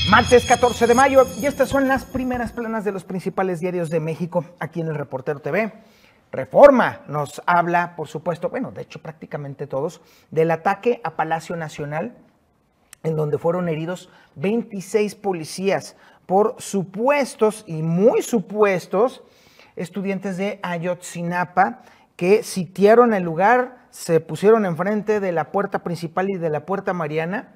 Martes 14 de mayo y estas son las primeras planas de los principales diarios de México aquí en el Reportero TV. Reforma nos habla, por supuesto, bueno, de hecho prácticamente todos, del ataque a Palacio Nacional, en donde fueron heridos 26 policías por supuestos y muy supuestos estudiantes de Ayotzinapa que sitiaron el lugar, se pusieron enfrente de la puerta principal y de la puerta Mariana.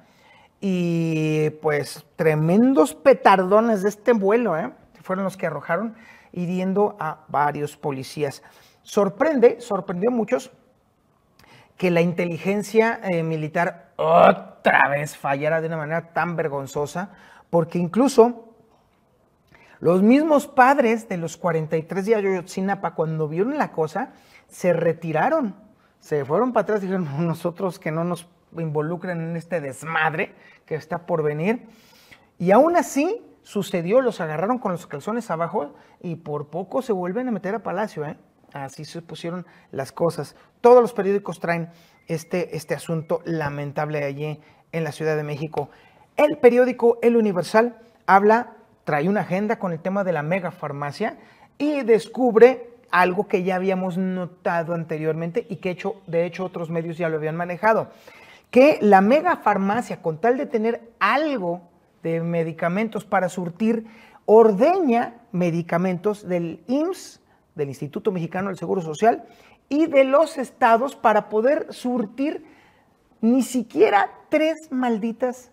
Y pues tremendos petardones de este vuelo, fueron los que arrojaron, hiriendo a varios policías. Sorprendió a muchos que la inteligencia militar otra vez fallara de una manera tan vergonzosa, porque incluso los mismos padres de los 43 de Ayotzinapa, cuando vieron la cosa, se retiraron, se fueron para atrás y dijeron, nosotros que no nos involucren en este desmadre que está por venir. Y aún así sucedió, los agarraron con los calzones abajo y por poco se vuelven a meter a Palacio, Así se pusieron las cosas. Todos los periódicos traen este asunto lamentable allí en la Ciudad de México. El periódico El Universal trae una agenda con el tema de la megafarmacia y descubre algo que ya habíamos notado anteriormente y que de hecho otros medios ya lo habían manejado, que la megafarmacia, con tal de tener algo de medicamentos para surtir, ordeña medicamentos del IMSS, del Instituto Mexicano del Seguro Social, y de los estados para poder surtir ni siquiera 3 malditas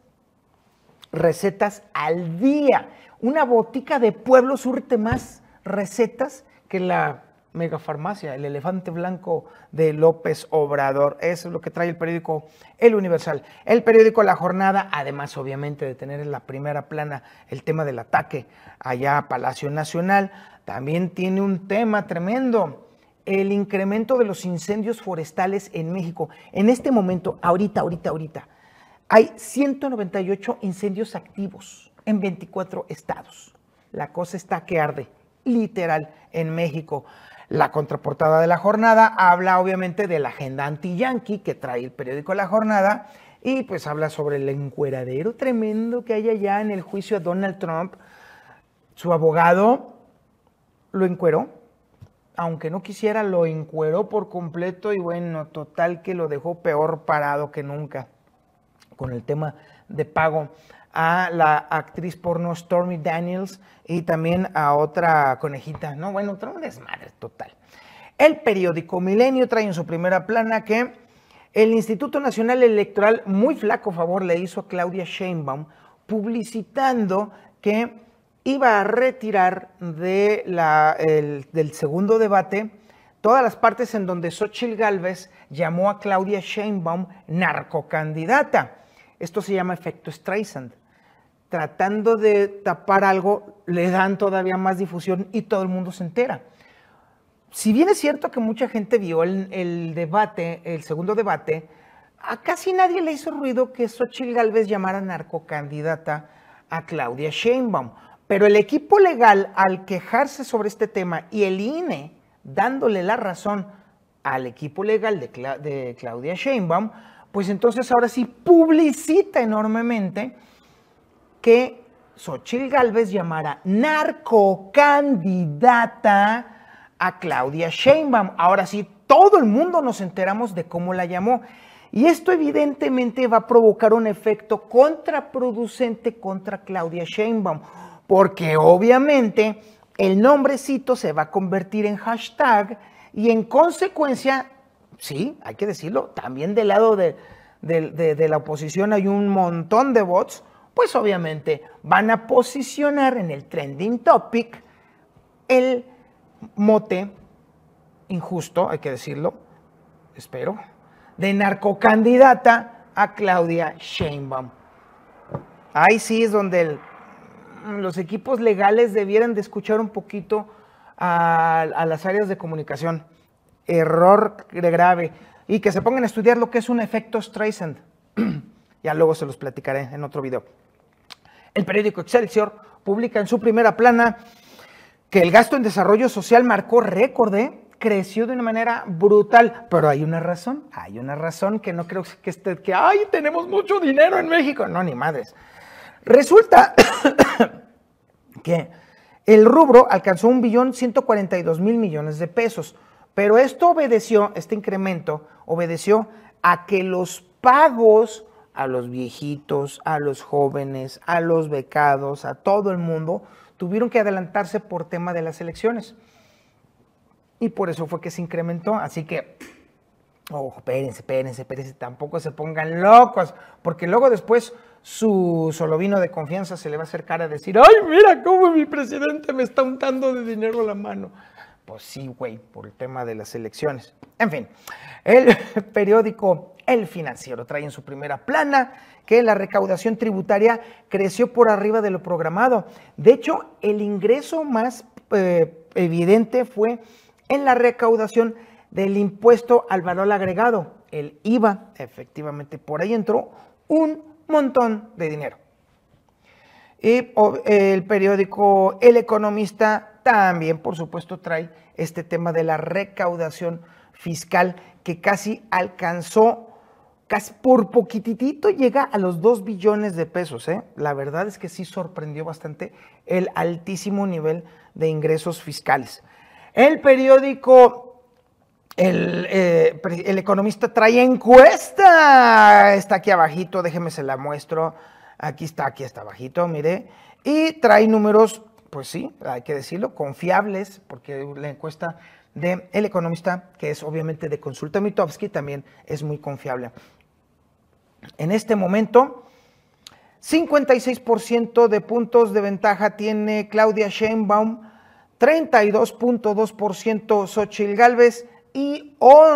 recetas al día. Una botica de pueblo surte más recetas que la megafarmacia, el elefante blanco de López Obrador. Eso es lo que trae el periódico El Universal. El periódico La Jornada, además obviamente de tener en la primera plana el tema del ataque allá a Palacio Nacional, también tiene un tema tremendo, el incremento de los incendios forestales en México. En este momento, ahorita, hay 198 incendios activos en 24 estados. La cosa está que arde, literal, en México. La contraportada de La Jornada habla obviamente de la agenda anti-yanqui que trae el periódico La Jornada y pues habla sobre el encueradero tremendo que hay allá en el juicio a Donald Trump. Su abogado lo encueró, aunque no quisiera, lo encueró por completo y bueno, total que lo dejó peor parado que nunca con el tema de pago a la actriz porno Stormy Daniels y también a otra conejita, ¿no? Bueno, trae un desmadre total. El periódico Milenio trae en su primera plana que el Instituto Nacional Electoral muy flaco favor le hizo a Claudia Sheinbaum publicitando que iba a retirar del segundo debate todas las partes en donde Xóchitl Gálvez llamó a Claudia Sheinbaum narcocandidata. Esto se llama efecto Streisand. Tratando de tapar algo, le dan todavía más difusión y todo el mundo se entera. Si bien es cierto que mucha gente vio el debate, el segundo debate, a casi nadie le hizo ruido que Xóchitl Gálvez llamara narcocandidata a Claudia Sheinbaum. Pero el equipo legal, al quejarse sobre este tema y el INE dándole la razón al equipo legal de Claudia Sheinbaum, pues entonces ahora sí publicita enormemente que Xóchitl Gálvez llamara narcocandidata a Claudia Sheinbaum. Ahora sí, todo el mundo nos enteramos de cómo la llamó. Y esto evidentemente va a provocar un efecto contraproducente contra Claudia Sheinbaum, porque obviamente el nombrecito se va a convertir en hashtag y en consecuencia, sí, hay que decirlo, también del lado de la oposición hay un montón de bots, pues obviamente van a posicionar en el trending topic el mote injusto, hay que decirlo, espero, de narcocandidata a Claudia Sheinbaum. Ahí sí es donde los equipos legales debieran de escuchar un poquito a las áreas de comunicación. Error grave. Y que se pongan a estudiar lo que es un efecto Streisand. Ya luego se los platicaré en otro video. El periódico Excelsior publica en su primera plana que el gasto en desarrollo social marcó récord, creció de una manera brutal, pero hay una razón que no creo que esté, que ¡ay, tenemos mucho dinero en México! No, ni madres. Resulta que el rubro alcanzó 1.142.000 millones de pesos, pero este incremento obedeció a que los pagos a los viejitos, a los jóvenes, a los becados, a todo el mundo, tuvieron que adelantarse por tema de las elecciones. Y por eso fue que se incrementó, así que, espérense, tampoco se pongan locos, porque luego después su solovino de confianza se le va a acercar a decir, ¡ay, mira cómo mi presidente me está untando de dinero a la mano! Pues sí, güey, por el tema de las elecciones. En fin, el periódico El Financiero trae en su primera plana que la recaudación tributaria creció por arriba de lo programado. De hecho, el ingreso más evidente fue en la recaudación del impuesto al valor agregado, el IVA. Efectivamente, por ahí entró un montón de dinero. Y el periódico El Economista también, por supuesto, trae este tema de la recaudación fiscal que casi alcanzó, casi por poquitito llega a los 2 billones de pesos. La verdad es que sí sorprendió bastante el altísimo nivel de ingresos fiscales. El periódico El Economista trae encuesta, está aquí abajito, déjeme se la muestro. Aquí está abajito, mire, y trae números, pues sí, hay que decirlo, confiables, porque la encuesta de El Economista, que es obviamente de Consulta Mitofsky, también es muy confiable. En este momento, 56% de puntos de ventaja tiene Claudia Sheinbaum, 32.2% Xóchitl Gálvez y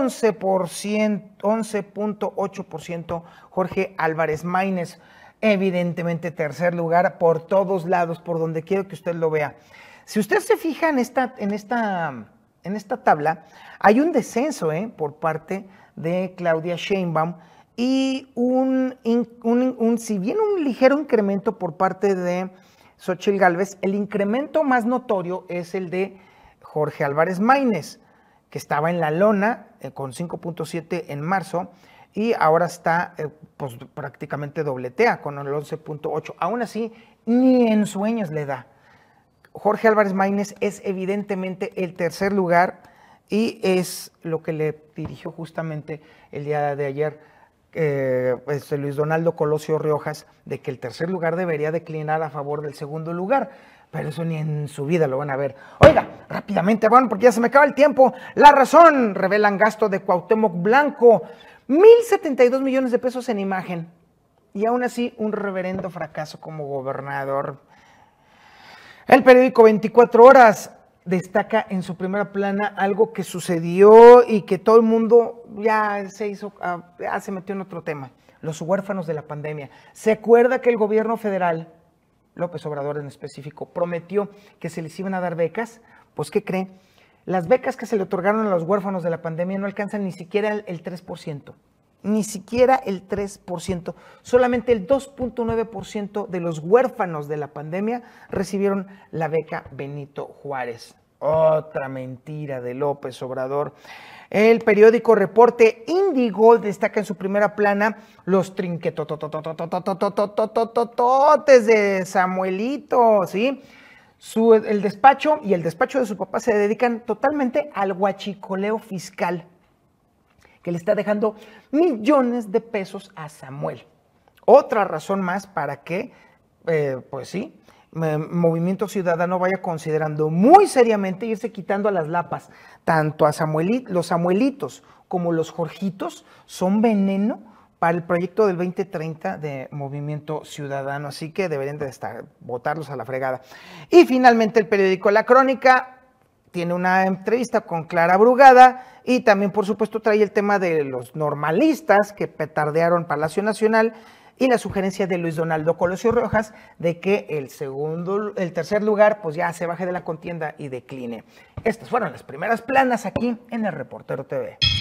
11.8% Jorge Álvarez Maínez. Evidentemente, tercer lugar por todos lados, por donde quiero que usted lo vea. Si usted se fija en esta tabla, hay un descenso por parte de Claudia Sheinbaum y si bien un ligero incremento por parte de Xóchitl Gálvez, el incremento más notorio es el de Jorge Álvarez Maínez, que estaba en la lona con 5.7 en marzo, y ahora está pues prácticamente dobletea con el 11.8. Aún así, ni en sueños le da. Jorge Álvarez Maínez es evidentemente el tercer lugar y es lo que le dirigió justamente el día de ayer Luis Donaldo Colosio Riojas, de que el tercer lugar debería declinar a favor del segundo lugar. Pero eso ni en su vida lo van a ver. Oiga, rápidamente, bueno, porque ya se me acaba el tiempo. La Razón, revelan gasto de Cuauhtémoc Blanco, 1,072 millones de pesos en imagen. Y aún así, un reverendo fracaso como gobernador. El periódico 24 Horas destaca en su primera plana algo que sucedió y que todo el mundo ya se metió en otro tema. Los huérfanos de la pandemia. ¿Se acuerda que el gobierno federal, López Obrador en específico, prometió que se les iban a dar becas? Pues, ¿qué cree? Las becas que se le otorgaron a los huérfanos de la pandemia no alcanzan ni siquiera el 3%. Ni siquiera el 3%. Solamente el 2.9% de los huérfanos de la pandemia recibieron la beca Benito Juárez. Otra mentira de López Obrador. El periódico Reporte Índigo destaca en su primera plana los trinquetototototototototototes de Samuelito, ¿sí? El despacho y el despacho de su papá se dedican totalmente al huachicoleo fiscal, que le está dejando millones de pesos a Samuel. Otra razón más para que, pues sí, Movimiento Ciudadano vaya considerando muy seriamente irse quitando a las lapas. Tanto a los Samuelitos como los Jorgitos son veneno para el proyecto del 2030 de Movimiento Ciudadano, así que deberían de botarlos a la fregada. Y finalmente el periódico La Crónica tiene una entrevista con Clara Brugada y también, por supuesto, trae el tema de los normalistas que petardearon Palacio Nacional y la sugerencia de Luis Donaldo Colosio Riojas de que el tercer lugar pues ya se baje de la contienda y decline. Estas fueron las primeras planas aquí en El Reportero TV.